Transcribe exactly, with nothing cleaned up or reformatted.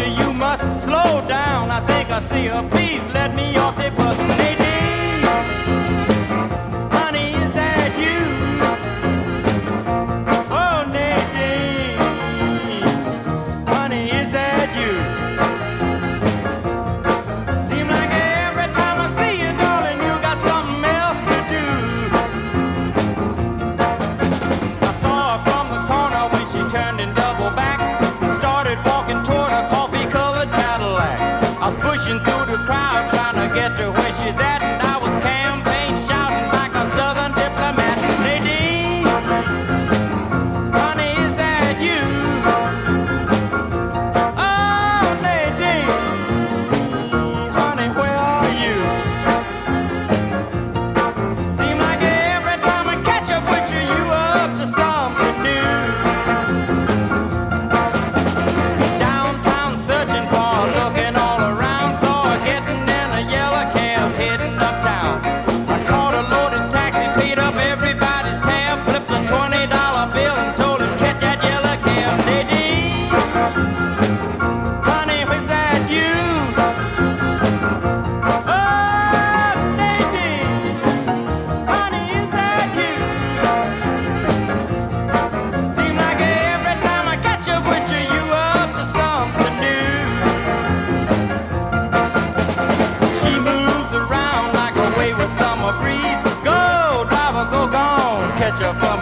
you, you must slow down. I think I see her. Please let me off the bus. Nadine, honey, is that you? Oh, Nadine, honey, is that you? Seem like every time I see you, darling, you got something else to do. I saw her from the corner when she turned and doubled back and started walking toward a coffee-colored Cadillac. I was pushing through the crowd trying to get to where she's at, and I was campaign shouting like a southern diplomat. Nadine, honey, is that you? Oh, Nadine, honey, where are you? Seem like every time I catch up with you, you up to something new. Downtown searching for her, looking all around, saw her getting in a yellow cab heading uptown. I caught a loaded taxi, paid up everybody's tab, flipped a twenty dollar bill and told him catch that yellow cab. Nadine, honey, is that you? Oh, Nadine, honey, is that you? Seem like every time I catch up with you, you up to something new. She moves around like a wayward summer breeze. Go, driver, go gone, catch up.